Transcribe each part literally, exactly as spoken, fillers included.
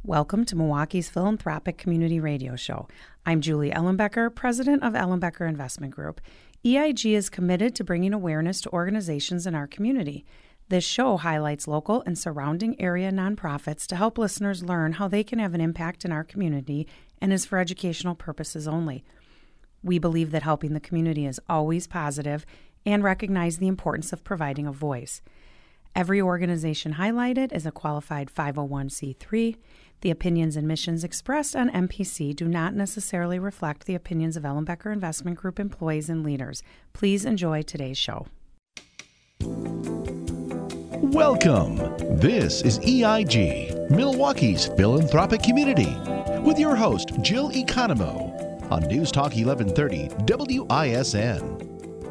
Welcome to Milwaukee's Philanthropic Community Radio Show. I'm Julie Ellenbecker, president of Ellenbecker Investment Group. E I G is committed to bringing awareness to organizations in our community. This show highlights local and surrounding area nonprofits to help listeners learn how they can have an impact in our community and is for educational purposes only. We believe that helping the community is always positive and recognize the importance of providing a voice. Every organization highlighted is a qualified five oh one c three. The opinions and missions expressed on M P C do not necessarily reflect the opinions of Ellenbecker Investment Group employees and leaders. Please enjoy today's show. Welcome. This is E I G, Milwaukee's Philanthropic Community, with your host, Jill Economou, on News Talk eleven thirty W I S N.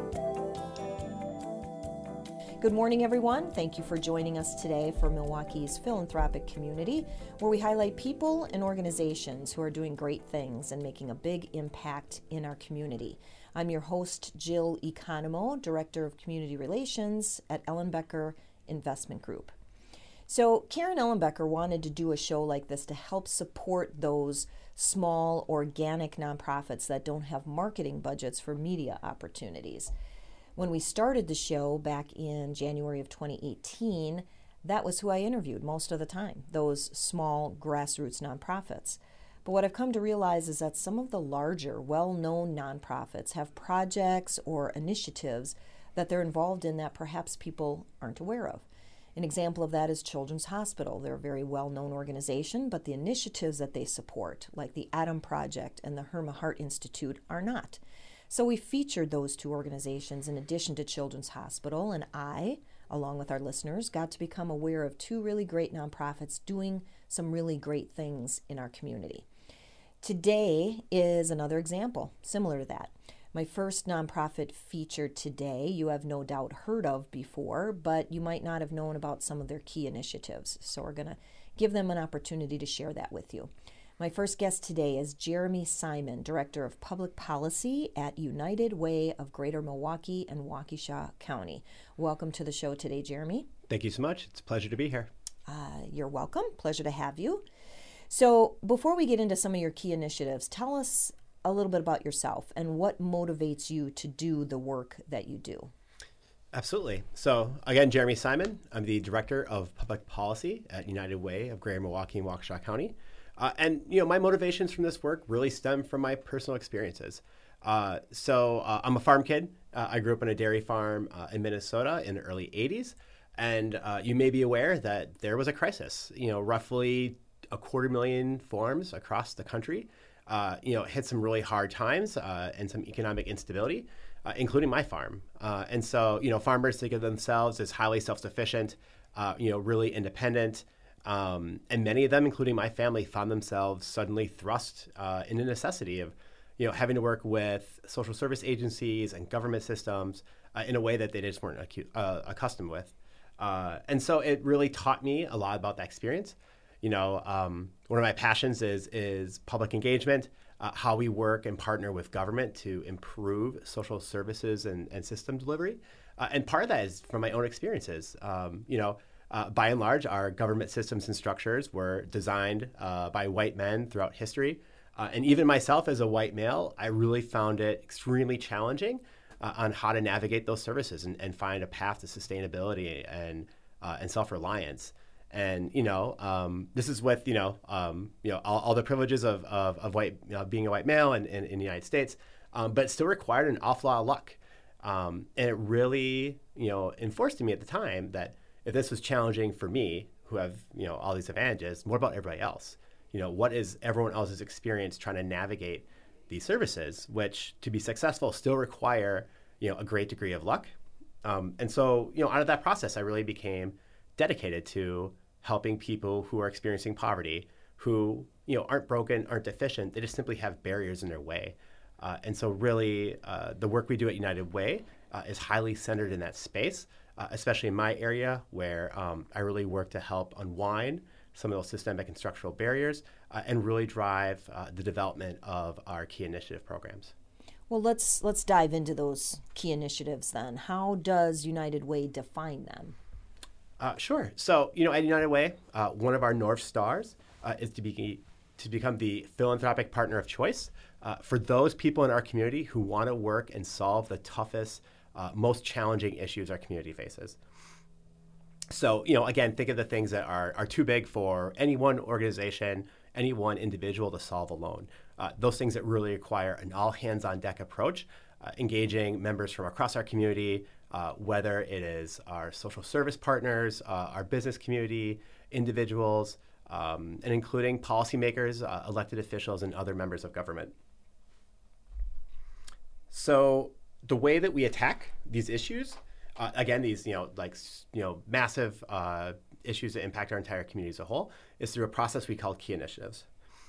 Good morning, everyone. Thank you for joining us today for Milwaukee's Philanthropic Community, where we highlight people and organizations who are doing great things and making a big impact in our community. I'm your host, Jill Economou, Director of Community Relations at Ellenbecker Investment Group. So Karen Ellenbecker wanted to do a show like this to help support those small, organic nonprofits that don't have marketing budgets for media opportunities. When we started the show back in January of twenty eighteen, that was who I interviewed most of the time, those small grassroots nonprofits. But what I've come to realize is that some of the larger, well-known nonprofits have projects or initiatives that they're involved in that perhaps people aren't aware of. An example of that is Children's Hospital. They're a very well-known organization, but the initiatives that they support, like the Adam Project and the Herma Heart Institute, are not. So we featured those two organizations in addition to Children's Hospital, and I, along with our listeners, got to become aware of two really great nonprofits doing some really great things in our community. Today is another example similar to that. My first nonprofit featured today, you have no doubt heard of before, but you might not have known about some of their key initiatives. So we're going to give them an opportunity to share that with you. My first guest today is Jeremy Simon, Director of Public Policy at United Way of Greater Milwaukee and Waukesha County. Welcome to the show today, Jeremy. Thank you so much. It's a pleasure to be here. Uh, you're welcome. Pleasure to have you. So before we get into some of your key initiatives, tell us a little bit about yourself and what motivates you to do the work that you do. Absolutely. So again, Jeremy Simon. I'm the Director of Public Policy at United Way of Greater Milwaukee and Waukesha County. Uh, and, you know, my motivations from this work really stem from my personal experiences. Uh, so uh, I'm a farm kid. Uh, I grew up on a dairy farm uh, in Minnesota in the early eighties. And uh, you may be aware that there was a crisis. You know, roughly a quarter million farms across the country, uh, you know, hit some really hard times uh, and some economic instability, uh, including my farm. Uh, and so, you know, farmers think of themselves as highly self-sufficient, uh, you know, really independent. Um, and many of them, including my family, found themselves suddenly thrust uh, in the necessity of, you know, having to work with social service agencies and government systems uh, in a way that they just weren't acu- uh, accustomed with. Uh, and so it really taught me a lot about that experience. You know, um, one of my passions is is public engagement, uh, how we work and partner with government to improve social services and, and system delivery. Uh, and part of that is from my own experiences. Um, you know, Uh, by and large, our government systems and structures were designed uh, by white men throughout history. Uh, and even myself as a white male, I really found it extremely challenging uh, on how to navigate those services and, and find a path to sustainability and uh, and self-reliance. And, you know, um, this is with, you know, um, you know, all, all the privileges of, of, of white, you know, being a white male in, in, in the United States, um, but it still required an awful lot of luck. Um, and it really, you know, enforced to me at the time that if this was challenging for me, who have, you know, all these advantages, what about everybody else? You know, what is everyone else's experience trying to navigate these services, which to be successful still require, you know, a great degree of luck. Um, and so, you know, out of that process, I really became dedicated to helping people who are experiencing poverty, who, you know, aren't broken, aren't deficient, they just simply have barriers in their way. Uh, and so really, uh, the work we do at United Way uh, is highly centered in that space. Uh, especially in my area, where um, I really work to help unwind some of those systemic and structural barriers uh, and really drive uh, the development of our key initiative programs. Well, let's let's dive into those key initiatives then. How does United Way define them? Uh, sure. So, you know, at United Way, uh, one of our North Stars uh, is to be to become the philanthropic partner of choice uh, for those people in our community who want to work and solve the toughest, uh, most challenging issues our community faces. So, you know, again, think of the things that are, are too big for any one organization, any one individual to solve alone. Uh, those things that really require an all-hands-on-deck approach, uh, engaging members from across our community, uh, whether it is our social service partners, uh, our business community, individuals, um, and including policymakers, uh, elected officials, and other members of government. So the way that we attack these issues, Uh, again, these, you know, like, you know, massive uh, issues that impact our entire community as a whole, is through a process we call key initiatives.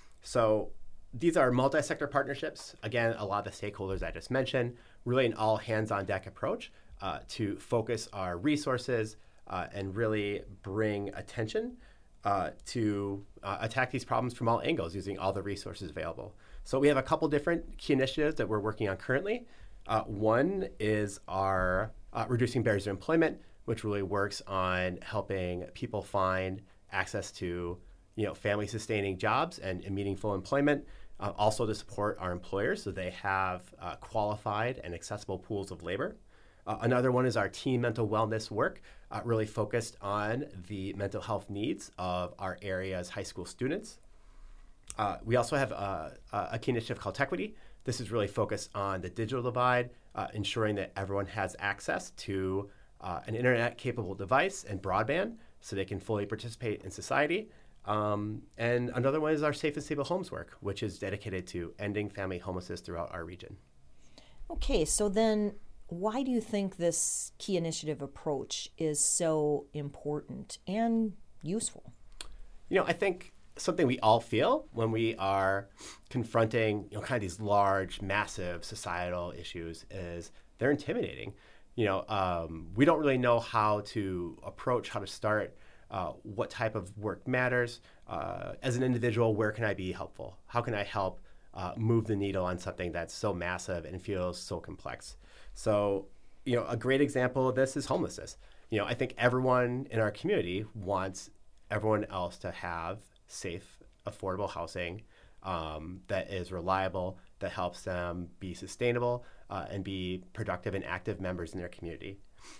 So these are multi-sector partnerships. Again, a lot of the stakeholders I just mentioned, really an all hands-on-deck approach uh, to focus our resources uh, and really bring attention uh, to uh, attack these problems from all angles using all the resources available. So we have a couple different key initiatives that we're working on currently. Uh, one is our Uh, reducing barriers to employment, which really works on helping people find access to, you know, family-sustaining jobs and, and meaningful employment. Uh, also to support our employers so they have uh, qualified and accessible pools of labor. Uh, another one is our teen mental wellness work, uh, really focused on the mental health needs of our area's high school students. Uh, we also have a, a key initiative called Tequity. This is really focused on the digital divide, uh, ensuring that everyone has access to uh, an internet-capable device and broadband so they can fully participate in society. Um, and another one is our Safe and Stable Homes work, which is dedicated to ending family homelessness throughout our region. Okay, so then why do you think this key initiative approach is so important and useful? You know, I think something we all feel when we are confronting, you know, kind of these large, massive societal issues is they're intimidating. You know, um, we don't really know how to approach, how to start, uh, what type of work matters. Uh, as an individual, where can I be helpful? How can I help uh, move the needle on something that's so massive and feels so complex? So, you know, a great example of this is homelessness. You know, I think everyone in our community wants everyone else to have safe, affordable housing um, that is reliable, that helps them be sustainable uh, and be productive and active members in their community.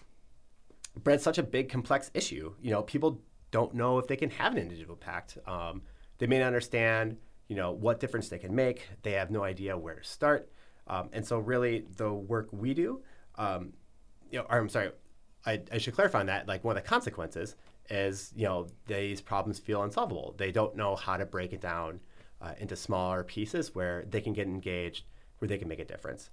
But it's such a big, complex issue. You know, people don't know if they can have an individual impact. Um, they may not understand, you know, what difference they can make. They have no idea where to start. Um, and so really the work we do, um, you know, or I'm sorry, I, I should clarify on that, like one of the consequences is, you know, these problems feel unsolvable. They don't know how to break it down uh, into smaller pieces where they can get engaged, where they can make a difference.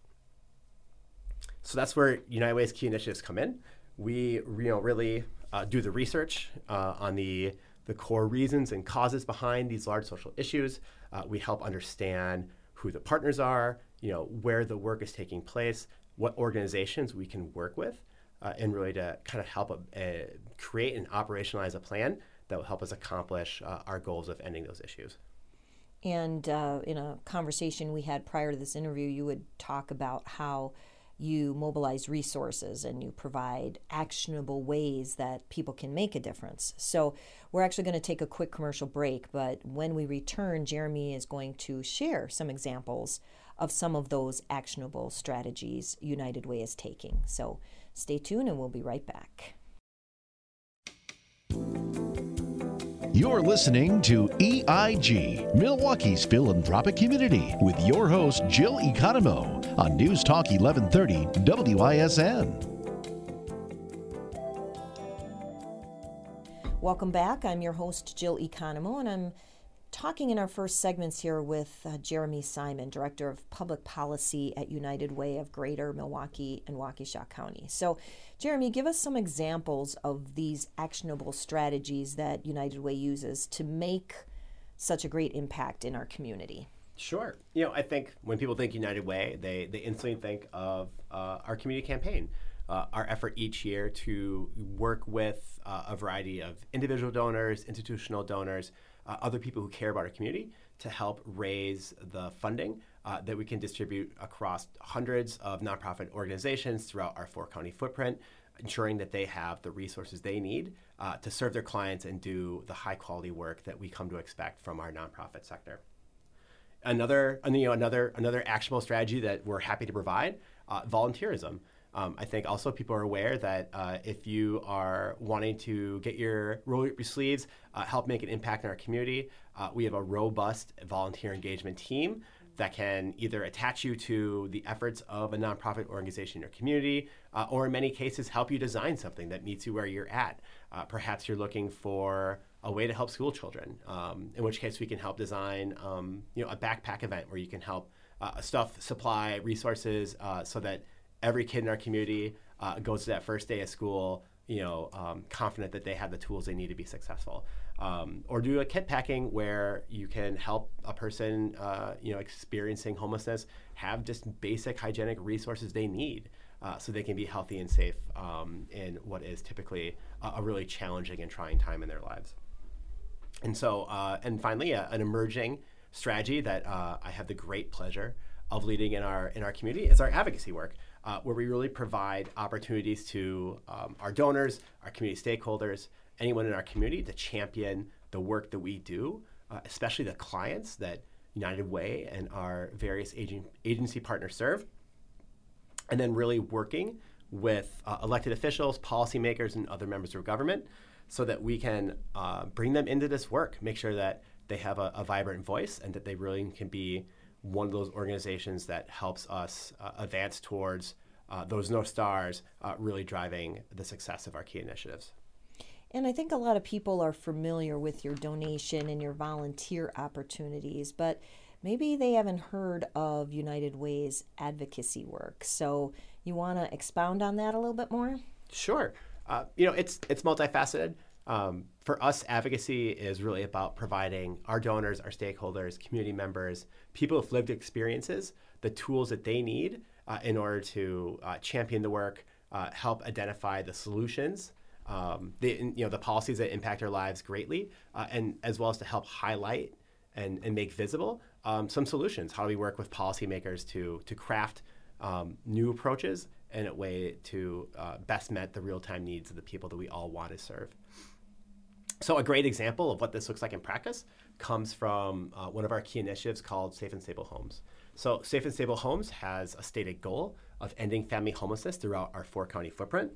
So that's where United Way's key initiatives come in. We, you know, really uh, do the research uh, on the the core reasons and causes behind these large social issues. Uh, we help understand who the partners are, you know, where the work is taking place, what organizations we can work with. Uh, and really to kind of help uh, create and operationalize a plan that will help us accomplish uh, our goals of ending those issues. And uh, in a conversation we had prior to this interview, you would talk about how you mobilize resources and you provide actionable ways that people can make a difference. So we're actually going to take a quick commercial break, but when we return, Jeremy is going to share some examples of some of those actionable strategies United Way is taking. So stay tuned and we'll be right back. You're listening to E I G, Milwaukee's philanthropic community, with your host, Jill Economou, on News Talk eleven thirty W I S N. Welcome back. I'm your host, Jill Economou, and I'm talking in our first segments here with uh, Jeremy Simon, Director of Public Policy at United Way of Greater Milwaukee and Waukesha County. So, Jeremy, give us some examples of these actionable strategies that United Way uses to make such a great impact in our community. Sure. You know, I think when people think United Way, they, they instantly think of uh, our community campaign. Uh, our effort each year to work with uh, a variety of individual donors, institutional donors, uh, other people who care about our community to help raise the funding uh, that we can distribute across hundreds of nonprofit organizations throughout our four-county footprint ensuring that they have the resources they need uh, to serve their clients and do the high quality work that we come to expect from our nonprofit sector. Another, you know, another, another actionable strategy that we're happy to provide, uh, volunteerism. Um, I think also people are aware that uh, if you are wanting to get your roll up your sleeves, uh, help make an impact in our community, uh, we have a robust volunteer engagement team that can either attach you to the efforts of a nonprofit organization in your community, uh, or in many cases help you design something that meets you where you're at. Uh, perhaps you're looking for a way to help school children, um, in which case we can help design um, you know, a backpack event where you can help uh, stuff, supply, resources uh, so that every kid in our community uh, goes to that first day of school, you know, um, confident that they have the tools they need to be successful. Um, or do a kit packing where you can help a person, uh, you know, experiencing homelessness have just basic hygienic resources they need uh, so they can be healthy and safe um, in what is typically a, a really challenging and trying time in their lives. And so, uh, and finally, uh, an emerging strategy that uh, I have the great pleasure of leading in our in our community is our advocacy work, uh, where we really provide opportunities to um, our donors, our community stakeholders, anyone in our community to champion the work that we do, uh, especially the clients that United Way and our various agent, agency partners serve, and then really working with uh, elected officials, policymakers, and other members of government so that we can uh, bring them into this work, make sure that they have a, a vibrant voice and that they really can be one of those organizations that helps us uh, advance towards uh, those North Stars, uh, really driving the success of our key initiatives. And I think a lot of people are familiar with your donation and your volunteer opportunities, but maybe they haven't heard of United Way's advocacy work. So you want to expound on that a little bit more? Sure. Uh, you know, it's it's multifaceted. Um, for us, advocacy is really about providing our donors, our stakeholders, community members, people with lived experiences, the tools that they need uh, in order to uh, champion the work, uh, help identify the solutions, um, the you know the policies that impact our lives greatly, uh, and as well as to help highlight and, and make visible um, some solutions. How do we work with policymakers to to craft um, new approaches in a way to uh, best met the real-time needs of the people that we all want to serve? So a great example of what this looks like in practice comes from uh, one of our key initiatives called Safe and Stable Homes. So Safe and Stable Homes has a stated goal of ending family homelessness throughout our four-county footprint.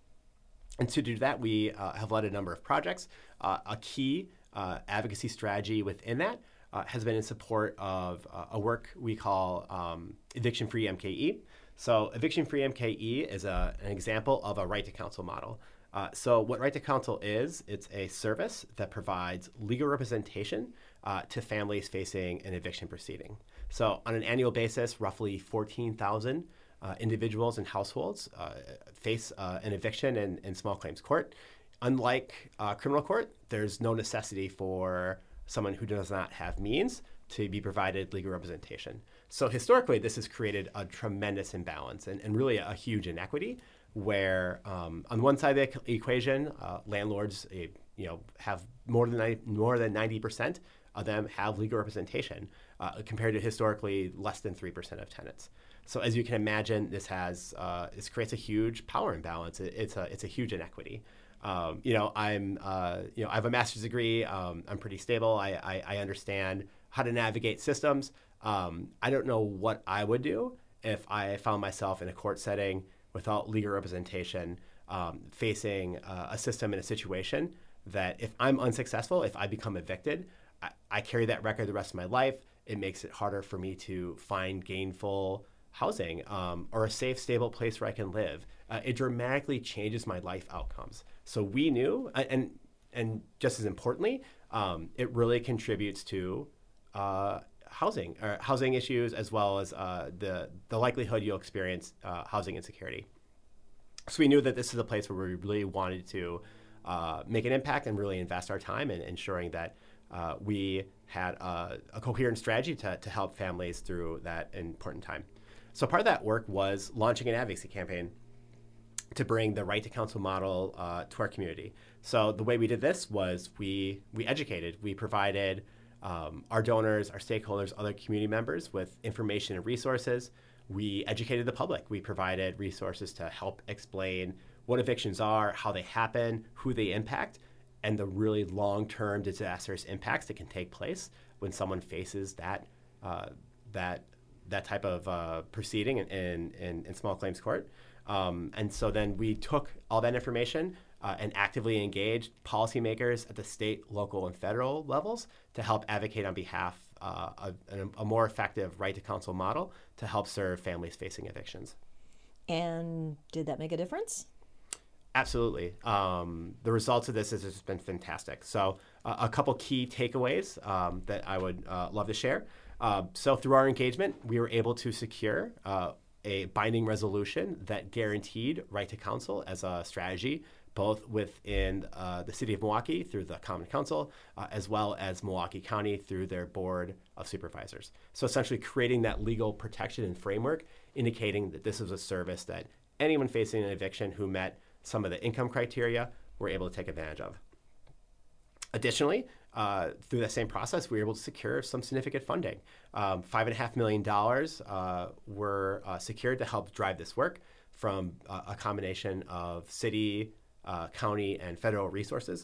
And to do that, we uh, have led a number of projects. Uh, a key uh, advocacy strategy within that uh, has been in support of uh, a work we call um, Eviction-Free M K E. So Eviction-Free M K E is a, an example of a right to counsel model. Uh, so what Right to Counsel is, it's a service that provides legal representation uh, to families facing an eviction proceeding. So on an annual basis, roughly fourteen thousand uh, individuals and households uh, face uh, an eviction in, in small claims court. Unlike uh, criminal court, there's no necessity for someone who does not have means to be provided legal representation. So historically, this has created a tremendous imbalance and, and really a, a huge inequity, where um, on one side of the equation, uh, landlords uh, you know, have more than ninety, more than ninety percent of them have legal representation, uh, compared to historically less than three percent of tenants. So as you can imagine, this has uh, this creates a huge power imbalance. It, it's a it's a huge inequity. Um, you know, I'm uh, you know I have a master's degree. Um, I'm pretty stable. I, I, I understand how to navigate systems. Um, I don't know what I would do if I found myself in a court setting without legal representation, um, facing uh, a system in a situation that if I'm unsuccessful, if I become evicted, I, I carry that record the rest of my life. It makes it harder for me to find gainful housing um, or a safe, stable place where I can live. Uh, it dramatically changes my life outcomes. So we knew, and and just as importantly, um, it really contributes to uh, housing or housing issues, as well as uh, the the likelihood you'll experience uh, housing insecurity. So we knew that this is a place where we really wanted to uh, make an impact and really invest our time in ensuring that uh, we had a, a coherent strategy to, to help families through that important time. So part of that work was launching an advocacy campaign to bring the Right to Counsel model uh, to our community. So the way we did this was we we educated, we provided Um, our donors, our stakeholders, other community members with information and resources. We educated the public. We provided resources to help explain what evictions are, how they happen, who they impact, and the really long-term disastrous impacts that can take place when someone faces that uh, that that type of uh, proceeding in, in, in small claims court. Um, and so then we took all that information uh, and actively engaged policymakers at the state, local, and federal levels to help advocate on behalf uh, of a, a more effective right to counsel model to help serve families facing evictions. And did that make a difference? Absolutely. Um, the results of this has just been fantastic. So uh, a couple key takeaways um, that I would uh, love to share. Uh, so through our engagement, we were able to secure uh, a binding resolution that guaranteed right to counsel as a strategy, both within uh, the city of Milwaukee through the Common Council, uh, as well as Milwaukee County through their Board of Supervisors. So essentially creating that legal protection and framework, indicating that this is a service that anyone facing an eviction who met some of the income criteria were able to take advantage of. Additionally, uh, through that same process, we were able to secure some significant funding. Um, five and a half million dollars uh, were uh, secured to help drive this work from uh, a combination of city, uh, county, and federal resources.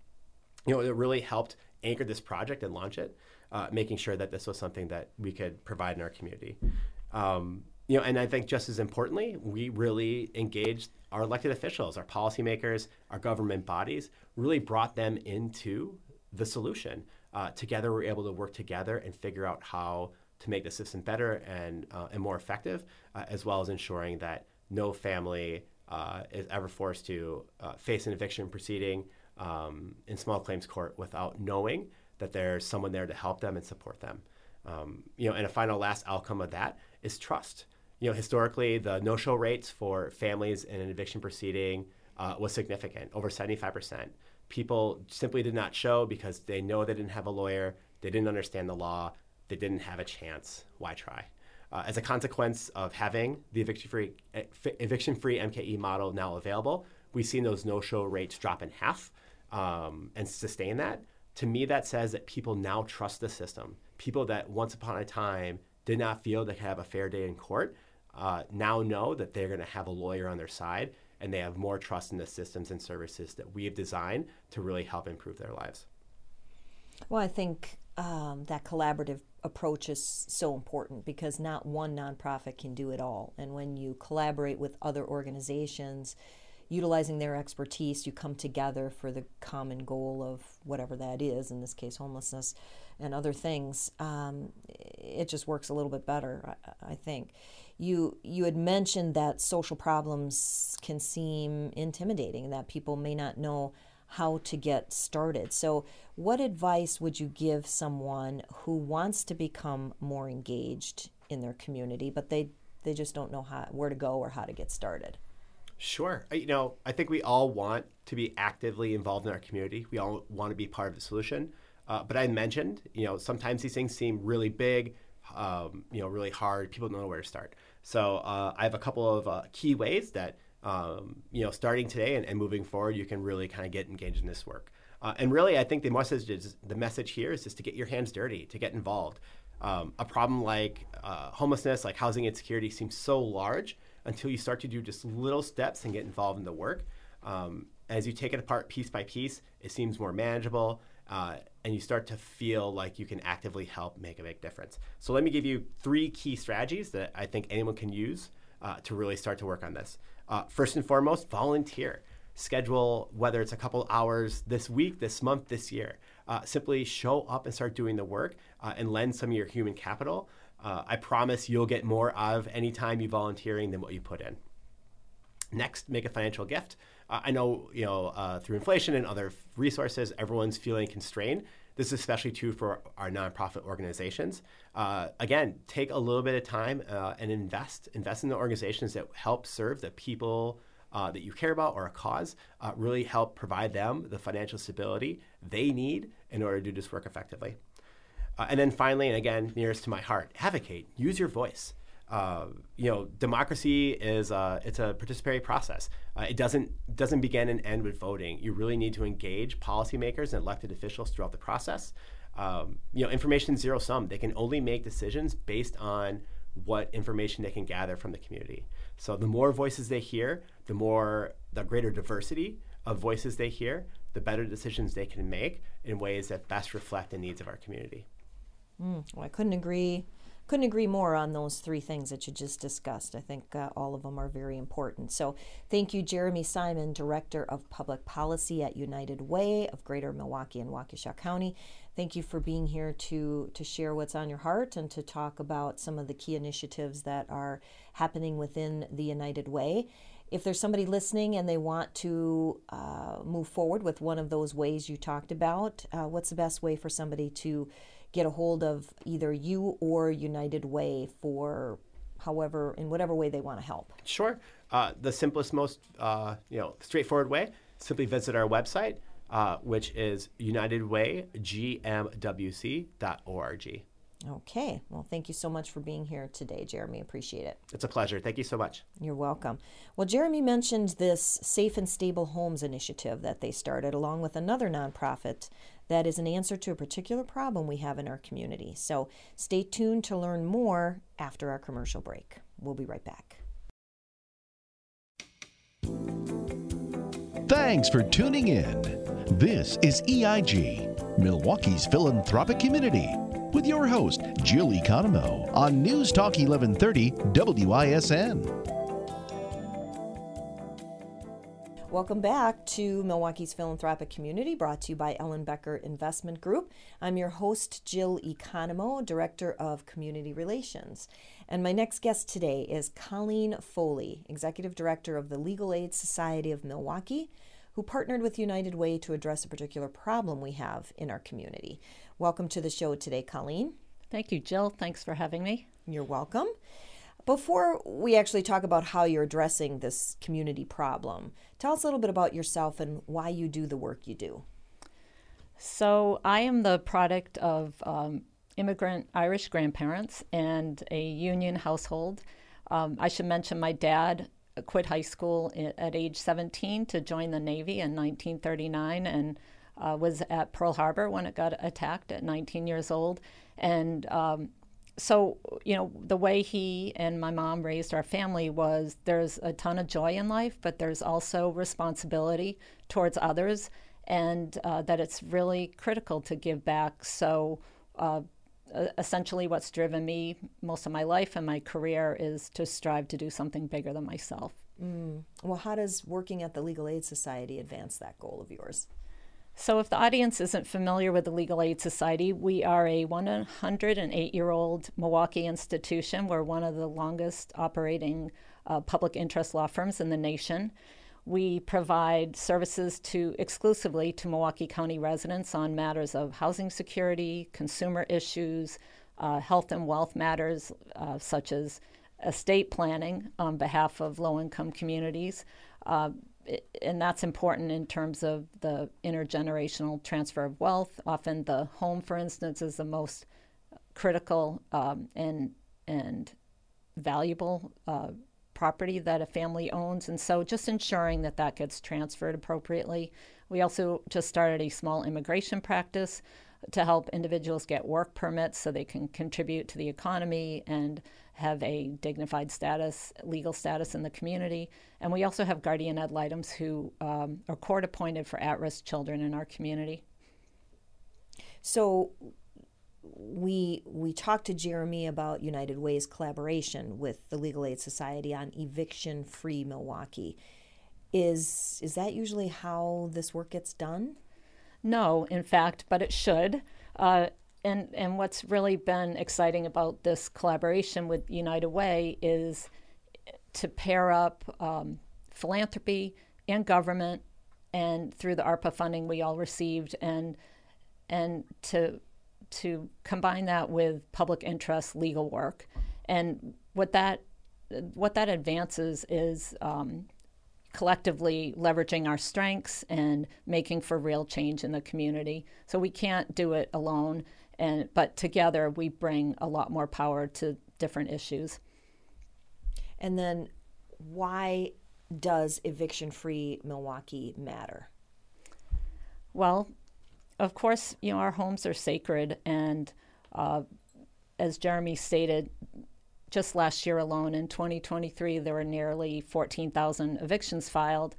You know, it really helped anchor this project and launch it, uh, making sure that this was something that we could provide in our community. Um, you know, and I think just as importantly, we really engaged our elected officials, our policymakers, our government bodies, really brought them into the solution. Uh, together, we're able to work together and figure out how to make the system better and uh, and more effective, uh, as well as ensuring that no family uh, is ever forced to uh, face an eviction proceeding um, in small claims court without knowing that there's someone there to help them and support them. Um, you know, and a final last outcome of that is trust. You know, historically, the no-show rates for families in an eviction proceeding uh, was significant, over seventy-five percent. People simply did not show because they know they didn't have a lawyer, they didn't understand the law, they didn't have a chance. Why try? Uh, as a consequence of having the eviction-free eviction-free M K E model now available, we've seen those no-show rates drop in half um, and sustain that. To me, that says that people now trust the system. People that once upon a time did not feel they could have a fair day in court uh, now know that they're going to have a lawyer on their side, and they have more trust in the systems and services that we have designed to really help improve their lives. Well, I think um, that collaborative approach is so important because not one nonprofit can do it all. And when you collaborate with other organizations, utilizing their expertise, you come together for the common goal of whatever that is, in this case, homelessness and other things. Um, it just works a little bit better, I, I think. You you had mentioned that social problems can seem intimidating, that people may not know how to get started. So what advice would you give someone who wants to become more engaged in their community, but they, they just don't know how where to go or how to get started? Sure. You know, I think we all want to be actively involved in our community. We all want to be part of the solution. Uh, but I mentioned, you know, sometimes these things seem really big, um, you know, really hard. People don't know where to start. So uh, I have a couple of uh, key ways that, um, you know, starting today and, and moving forward, you can really kind of get engaged in this work. Uh, and really, I think the message is the message here is just to get your hands dirty, to get involved. Um, a problem like uh, homelessness, like housing insecurity, seems so large until you start to do just little steps and get involved in the work. Um, as you take it apart piece by piece, it seems more manageable, uh, and you start to feel like you can actively help make a big difference. So let me give you three key strategies that I think anyone can use uh, to really start to work on this. Uh, first and foremost, volunteer. Schedule, whether it's a couple hours this week, this month, this year. Uh, simply show up and start doing the work uh, and lend some of your human capital. Uh, I promise you'll get more out of any time you volunteering than what you put in. Next, make a financial gift. Uh, I know, you know, uh, through inflation and other resources, everyone's feeling constrained. This is especially true for our nonprofit organizations. Uh, again, take a little bit of time uh, and invest. Invest in the organizations that help serve the people uh, that you care about or a cause. Uh, really help provide them the financial stability they need in order to do this work effectively. Uh, and then finally, and again, nearest to my heart, advocate. Use your voice. Uh, you know, democracy is uh, it's a participatory process. Uh, it doesn't doesn't begin and end with voting. You really need to engage policymakers and elected officials throughout the process. Um, you know, information is zero sum. They can only make decisions based on what information they can gather from the community. So the more voices they hear, the more, the greater diversity of voices they hear, the better decisions they can make in ways that best reflect the needs of our community. Mm, well, I couldn't agree couldn't agree more on those three things that you just discussed. I think uh, all of them are very important. So thank you, Jeremy Simon, Director of Public Policy at United Way of Greater Milwaukee and Waukesha County. Thank you for being here to, to share what's on your heart and to talk about some of the key initiatives that are happening within the United Way. If there's somebody listening and they want to uh, move forward with one of those ways you talked about, uh, what's the best way for somebody to get a hold of either you or United Way for however, in whatever way they want to help? Sure. Uh, the simplest, most uh, you know, straightforward way, simply visit our website, uh, which is united way g m w c dot org. Okay. Well, thank you so much for being here today, Jeremy. Appreciate it. It's a pleasure. Thank you so much. You're welcome. Well, Jeremy mentioned this Safe and Stable Homes initiative that they started along with another nonprofit that is an answer to a particular problem we have in our community. So stay tuned to learn more after our commercial break. We'll be right back. Thanks for tuning in. This is E I G, Milwaukee's philanthropic community, with your host, Jill Economou, on News Talk eleven thirty W I S N. Welcome back to Milwaukee's Philanthropic Community, brought to you by Ellenbecker Investment Group. I'm your host, Jill Economou, Director of Community Relations. And my next guest today is Colleen Foley, Executive Director of the Legal Aid Society of Milwaukee, who partnered with United Way to address a particular problem we have in our community. Welcome to the show today, Colleen. Thank you, Jill. Thanks for having me. You're welcome. Before we actually talk about how you're addressing this community problem, tell us a little bit about yourself and why you do the work you do. So I am the product of um, immigrant Irish grandparents and a union household. Um, I should mention my dad quit high school at age seventeen to join the Navy in nineteen thirty-nine and uh, was at Pearl Harbor when it got attacked at nineteen years old. And um, so, you know, the way he and my mom raised our family was there's a ton of joy in life, but there's also responsibility towards others, and uh, that it's really critical to give back. So uh, essentially what's driven me most of my life and my career is to strive to do something bigger than myself. Mm. Well, how does working at the Legal Aid Society advance that goal of yours? So if the audience isn't familiar with the Legal Aid Society, we are a one hundred eight-year-old Milwaukee institution. We're one of the longest operating uh, public interest law firms in the nation. We provide services to exclusively to Milwaukee County residents on matters of housing security, consumer issues, uh, health and wealth matters, uh, such as estate planning on behalf of low-income communities. Uh, and that's important in terms of the intergenerational transfer of wealth. Often the home, for instance, is the most critical um, and, and valuable uh, property that a family owns, and so just ensuring that that gets transferred appropriately. We also just started a small immigration practice to help individuals get work permits so they can contribute to the economy and have a dignified status, legal status in the community. And we also have guardian ad litems who um, are court appointed for at-risk children in our community. So we we talked to Jeremy about United Way's collaboration with the Legal Aid Society on Eviction-Free Milwaukee. Is is that usually how this work gets done? No, in fact, but it should. Uh, and and what's really been exciting about this collaboration with United Way is to pair up um, philanthropy and government, and through the ARPA funding we all received, and and to to combine that with public interest legal work. And what that what that advances is um, collectively leveraging our strengths and making for real change in the community. So we can't do it alone, and but together we bring a lot more power to different issues. And then why does Eviction-Free Milwaukee matter? Well, of course, you know, our homes are sacred, and uh, as Jeremy stated, just last year alone, in twenty twenty-three, there were nearly fourteen thousand evictions filed.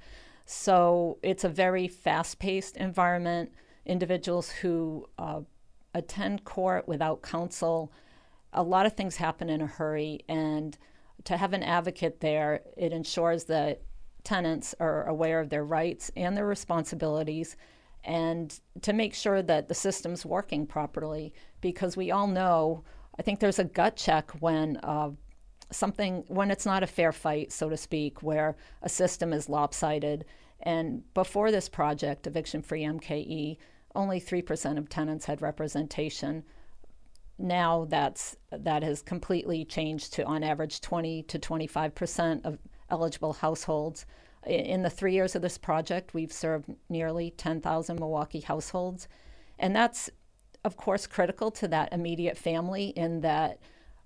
So it's a very fast-paced environment. Individuals who uh, attend court without counsel, a lot of things happen in a hurry, and to have an advocate there, it ensures that tenants are aware of their rights and their responsibilities, and to make sure that the system's working properly, because we all know, I think there's a gut check when uh, something, when it's not a fair fight, so to speak, where a system is lopsided. And before this project, Eviction Free M K E, only three percent of tenants had representation. Now that's that has completely changed to, on average, twenty to twenty-five percent of eligible households. In the three years of this project, we've served nearly ten thousand Milwaukee households. And that's, of course, critical to that immediate family, in that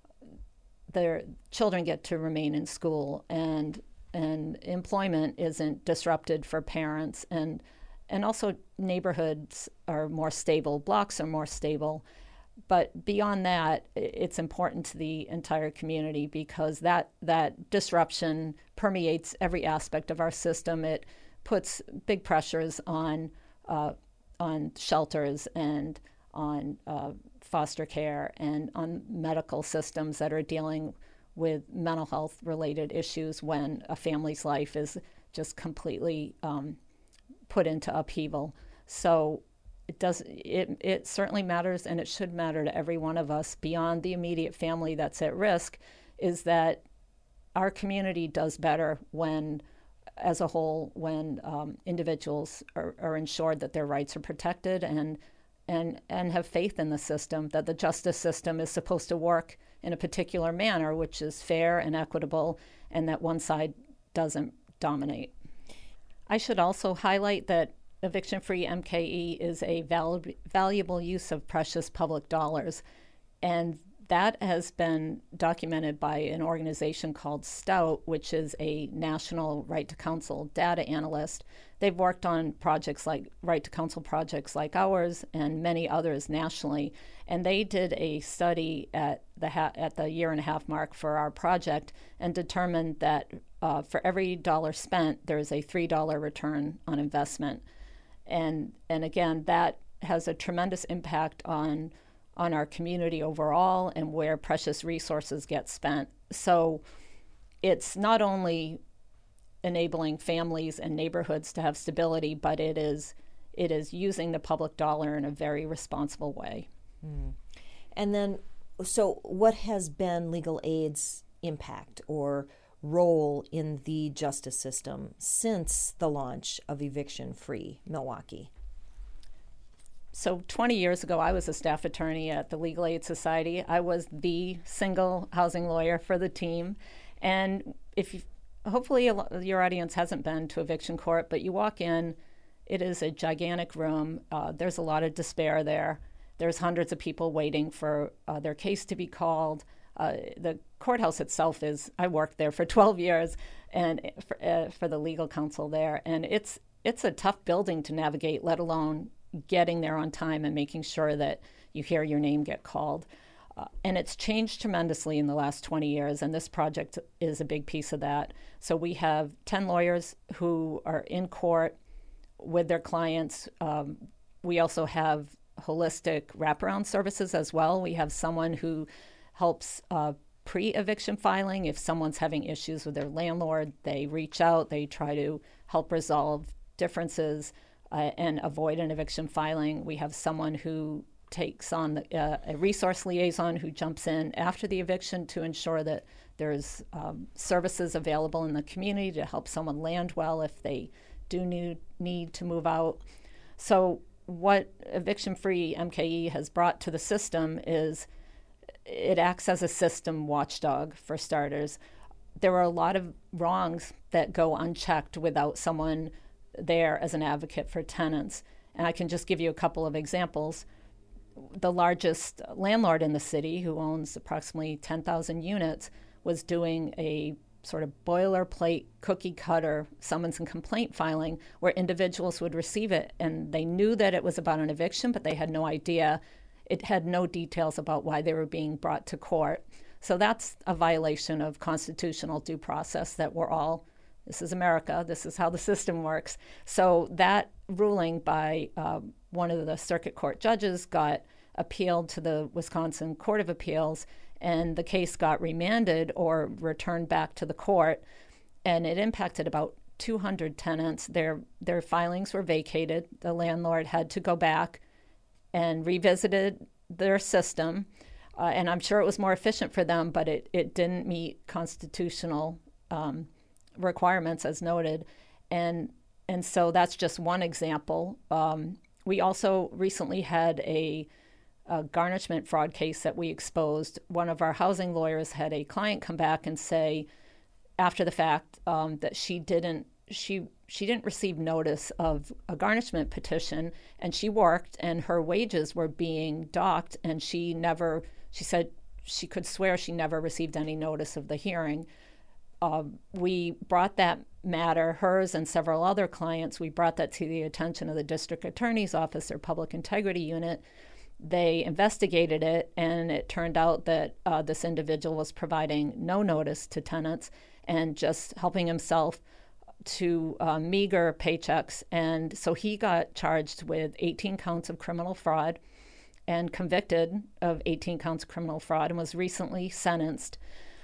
their children get to remain in school, and and employment isn't disrupted for parents, and and also neighborhoods are more stable, blocks are more stable. But beyond that, it's important to the entire community, because that that disruption permeates every aspect of our system. It puts big pressures on uh, on shelters and on uh, foster care and on medical systems that are dealing with mental health related issues when a family's life is just completely um, put into upheaval. So it does it it certainly matters, and it should matter to every one of us beyond the immediate family that's at risk, is that our community does better when, as a whole, when um, individuals are, are ensured that their rights are protected, and and and have faith in the system, that the justice system is supposed to work in a particular manner, which is fair and equitable, and that one side doesn't dominate. I should also highlight that Eviction Free M K E is a val- valuable use of precious public dollars, and that has been documented by an organization called STOUT, which is a national right to counsel data analyst. They've worked on projects like right to counsel projects like ours and many others nationally, and they did a study at the ha- at the year and a half mark for our project, and determined that uh, for every dollar spent, there is a three dollar return on investment. And and again, that has a tremendous impact on on our community overall and where precious resources get spent. So it's not only enabling families and neighborhoods to have stability, but it is it is using the public dollar in a very responsible way. Mm. And then, so what has been legal aid's impact or role in the justice system since the launch of Eviction Free Milwaukee? So twenty years ago, I was a staff attorney at the Legal Aid Society. I was the single housing lawyer for the team. And if you, hopefully your audience hasn't been to eviction court, but you walk in, it is a gigantic room. Uh, there's a lot of despair there. There's hundreds of people waiting for uh, their case to be called. Uh, the courthouse itself is, I worked there for twelve years and for, uh, for the legal counsel there. And it's it's a tough building to navigate, let alone getting there on time and making sure that you hear your name get called. Uh, and it's changed tremendously in the last twenty years, and this project is a big piece of that. So we have ten lawyers who are in court with their clients. Um, we also have holistic wraparound services as well. We have someone who helps uh, pre-eviction filing. If someone's having issues with their landlord, they reach out, they try to help resolve differences uh, and avoid an eviction filing. We have someone who takes on the, uh, a resource liaison who jumps in after the eviction to ensure that there's um, services available in the community to help someone land well if they do need, need to move out. So what Eviction Free M K E has brought to the system is it acts as a system watchdog, for starters. There are a lot of wrongs that go unchecked without someone there as an advocate for tenants. And I can just give you a couple of examples. The largest landlord in the city, who owns approximately ten thousand units, was doing a sort of boilerplate cookie cutter summons and complaint filing where individuals would receive it and they knew that it was about an eviction, but they had no idea. It had no details about why they were being brought to court. So that's a violation of constitutional due process that we're all, this is America, this is how the system works. So that ruling by uh, one of the circuit court judges got appealed to the Wisconsin Court of Appeals, and the case got remanded or returned back to the court, and it impacted about two hundred tenants. Their their filings were vacated. The landlord had to go back and revisited their system, uh, and I'm sure it was more efficient for them, but it, it didn't meet constitutional um, requirements as noted. And and so that's just one example. Um, we also recently had a, a garnishment fraud case that we exposed. One of our housing lawyers had a client come back and say, after the fact, um, that she didn't she she didn't receive notice of a garnishment petition, and she worked and her wages were being docked, and she never, she said she could swear she never received any notice of the hearing. Uh, we brought that matter, hers and several other clients, we brought that to the attention of the district attorney's office, their public integrity unit. They investigated it, and it turned out that uh, this individual was providing no notice to tenants and just helping himself to uh, meager paychecks. And so he got charged with eighteen counts of criminal fraud and convicted of eighteen counts of criminal fraud and was recently sentenced.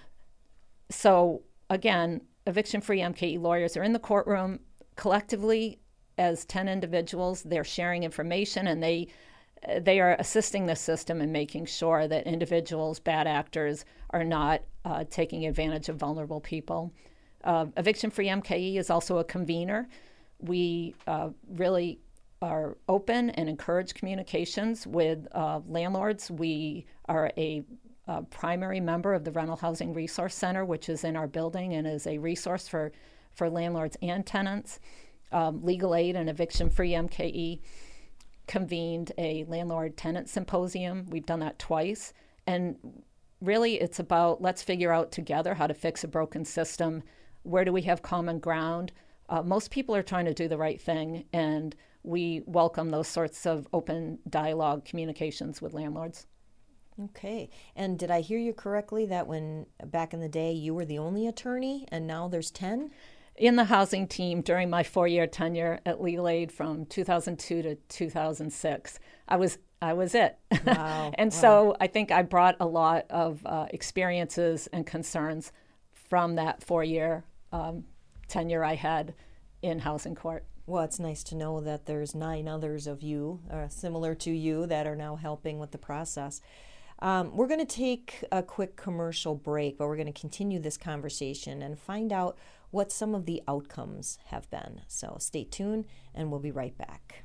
So again, eviction-free M K E lawyers are in the courtroom collectively as ten individuals. They're sharing information, and they they are assisting the system in making sure that individuals, bad actors, are not uh, taking advantage of vulnerable people. Uh, Eviction-free M K E is also a convener. We uh, really are open and encourage communications with uh, landlords. We are a Uh, primary member of the Rental Housing Resource Center, which is in our building and is a resource for, for landlords and tenants. Um, Legal Aid and Eviction-Free M K E convened a landlord-tenant symposium. We've done that twice. And really, it's about let's figure out together how to fix a broken system. Where do we have common ground? Uh, most people are trying to do the right thing, and we welcome those sorts of open dialogue communications with landlords. Okay. And did I hear you correctly that when back in the day you were the only attorney and now there's ten? In the housing team during my four-year tenure at Legal Aid from two thousand two to two thousand six, I was I was it. Wow. And wow. so I think I brought a lot of uh, experiences and concerns from that four-year um, tenure I had in housing court. Well, it's nice to know that there's nine others of you, uh, similar to you, that are now helping with the process. Um, we're going to take a quick commercial break, but we're going to continue this conversation and find out what some of the outcomes have been. So stay tuned, and we'll be right back.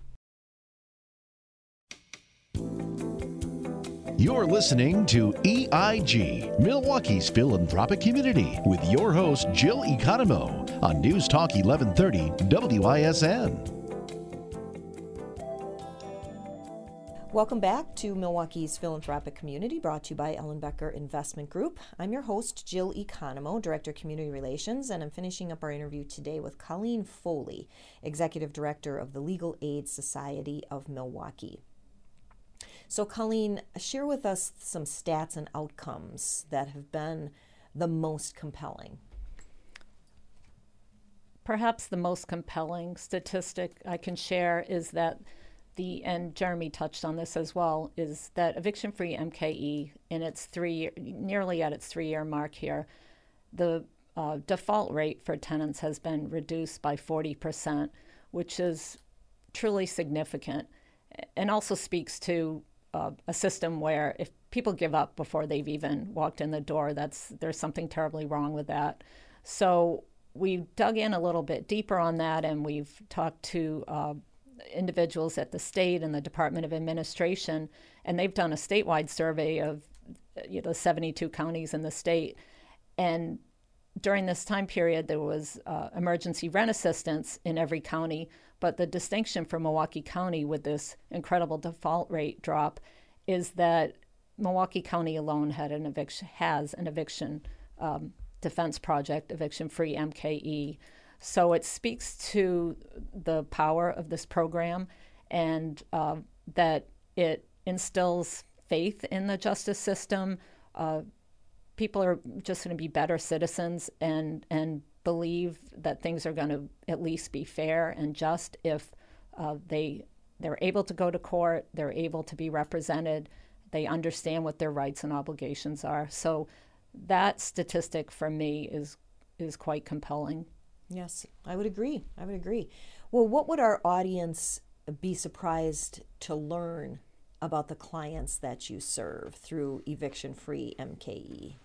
You're listening to E I G, Milwaukee's philanthropic community, with your host, Jill Economou, on News Talk eleven thirty W I S N. Welcome back to Milwaukee's Philanthropic Community, brought to you by Ellenbecker Investment Group. I'm your host, Jill Economou, Director of Community Relations, and I'm finishing up our interview today with Colleen Foley, Executive Director of the Legal Aid Society of Milwaukee. So, Colleen, share with us some stats and outcomes that have been the most compelling. Perhaps the most compelling statistic I can share is that The, and Jeremy touched on this as well, is that eviction-free M K E in its three, nearly at its three-year mark here, the uh, default rate for tenants has been reduced by forty percent, which is truly significant, and also speaks to uh, a system where if people give up before they've even walked in the door, that's there's something terribly wrong with that. So we've dug in a little bit deeper on that, and we've talked to uh, individuals at the state and the Department of Administration, and they've done a statewide survey of you know, seventy-two counties in the state. And during this time period, there was uh, emergency rent assistance in every county, but the distinction for Milwaukee County with this incredible default rate drop is that Milwaukee County alone had an eviction, has an eviction um, defense project, eviction-free M K E. So it speaks to the power of this program, and uh, that it instills faith in the justice system, uh, people are just going to be better citizens and and believe that things are going to at least be fair and just if uh, they they're able to go to court, they're able to be represented, they understand what their rights and obligations are. So that statistic for me is is quite compelling. Yes, I would agree. I would agree. Well, what would our audience be surprised to learn about the clients that you serve through eviction-free M K E?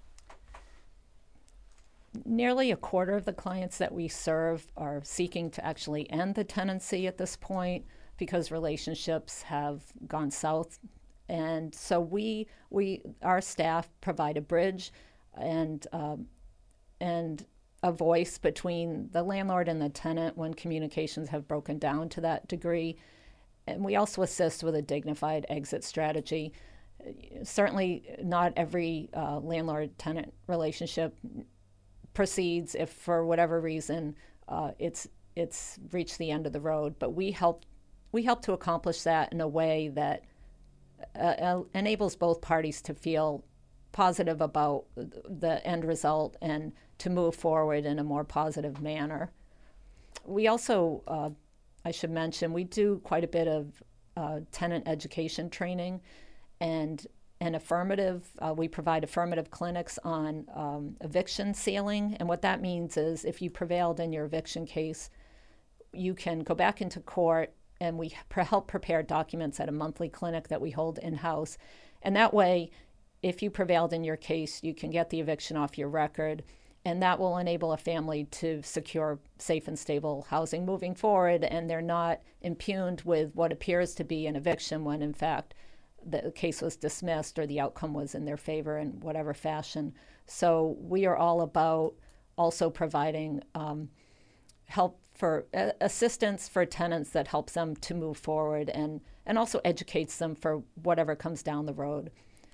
Nearly a quarter of the clients that we serve are seeking to actually end the tenancy at this point because relationships have gone south. And so we, we our staff provide a bridge and um, and a voice between the landlord and the tenant when communications have broken down to that degree. And we also assist with a dignified exit strategy. Certainly not every uh, landlord-tenant relationship proceeds if for whatever reason uh, it's it's reached the end of the road, but we help we help to accomplish that in a way that uh, uh, enables both parties to feel positive about the end result and to move forward in a more positive manner. We also, uh, I should mention, we do quite a bit of uh, tenant education training and and affirmative, uh, we provide affirmative clinics on um, eviction sealing. And what that means is if you prevailed in your eviction case, you can go back into court and we pre- help prepare documents at a monthly clinic that we hold in-house. And that way, if you prevailed in your case, you can get the eviction off your record. And that will enable a family to secure safe and stable housing moving forward. And they're not impugned with what appears to be an eviction when, in fact, the case was dismissed or the outcome was in their favor in whatever fashion. So we are all about also providing um, help for uh, assistance for tenants that helps them to move forward and, and also educates them for whatever comes down the road.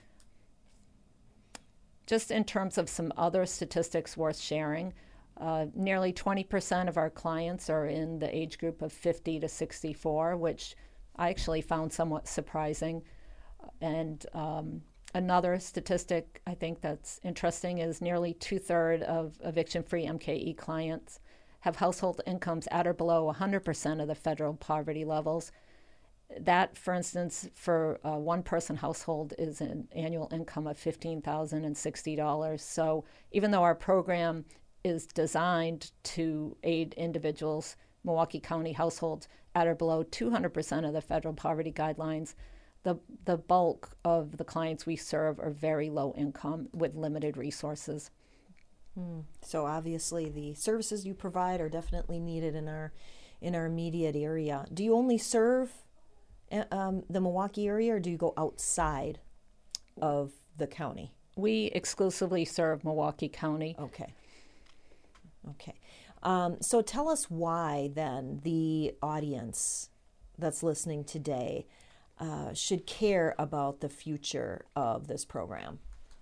Just in terms of some other statistics worth sharing, uh, nearly twenty percent of our clients are in the age group of fifty to sixty-four, which I actually found somewhat surprising. And um, another statistic I think that's interesting is nearly two-thirds of eviction-free M K E clients have household incomes at or below one hundred percent of the federal poverty levels. That, for instance, for a one-person household is an annual income of fifteen thousand sixty dollars. So even though our program is designed to aid individuals, Milwaukee County households at or below two hundred percent of the federal poverty guidelines, the the bulk of the clients we serve are very low income with limited resources. Hmm. So obviously the services you provide are definitely needed in our in our immediate area. Do you only serve um, the Milwaukee area, or do you go outside of the county? We exclusively serve Milwaukee County. Okay. Okay. Um, so tell us why then the audience that's listening today uh, should care about the future of this program.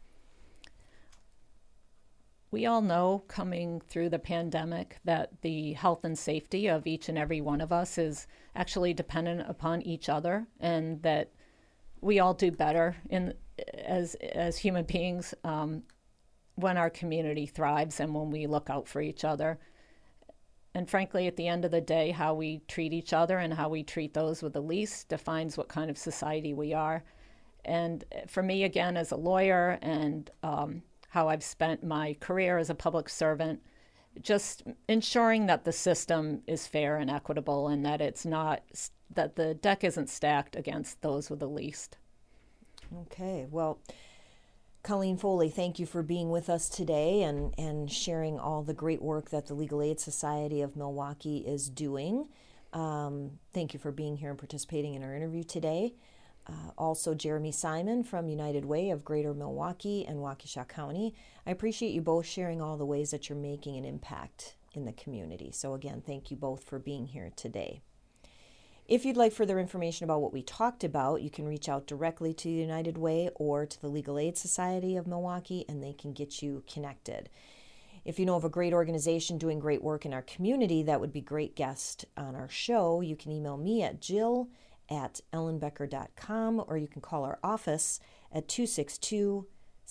We all know coming through the pandemic that the health and safety of each and every one of us is actually dependent upon each other, and that we all do better in as as human beings um, when our community thrives and when we look out for each other. And frankly, at the end of the day, how we treat each other and how we treat those with the least defines what kind of society we are. And for me, again, as a lawyer and um, how I've spent my career as a public servant, just ensuring that the system is fair and equitable and that it's not, that the deck isn't stacked against those with the least. Okay, well, Colleen Foley, thank you for being with us today and, and sharing all the great work that the Legal Aid Society of Milwaukee is doing. Um, thank you for being here and participating in our interview today. Uh, also, Jeremy Simon from United Way of Greater Milwaukee and Waukesha County. I appreciate you both sharing all the ways that you're making an impact in the community. So again, thank you both for being here today. If you'd like further information about what we talked about, you can reach out directly to United Way or to the Legal Aid Society of Milwaukee, and they can get you connected. If you know of a great organization doing great work in our community that would be a great guest on our show, you can email me at Jill at ellenbecker dot com, or you can call our office at two six two,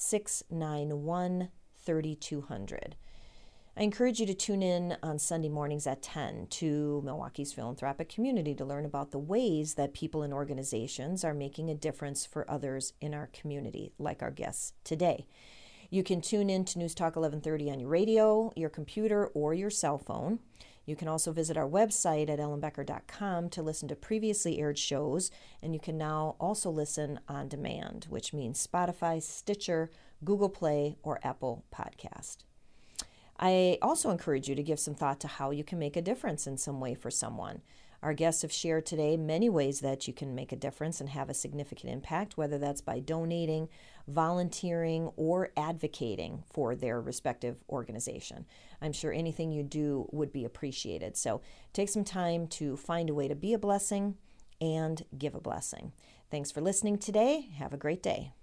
six nine one, three two zero zero. I encourage you to tune in on Sunday mornings at ten to Milwaukee's Philanthropic Community to learn about the ways that people and organizations are making a difference for others in our community, like our guests today. You can tune in to News Talk eleven thirty on your radio, your computer, or your cell phone. You can also visit our website at ellen becker dot com to listen to previously aired shows, and you can now also listen on demand, which means Spotify, Stitcher, Google Play, or Apple Podcast. I also encourage you to give some thought to how you can make a difference in some way for someone. Our guests have shared today many ways that you can make a difference and have a significant impact, whether that's by donating, volunteering, or advocating for their respective organization. I'm sure anything you do would be appreciated. So take some time to find a way to be a blessing and give a blessing. Thanks for listening today. Have a great day.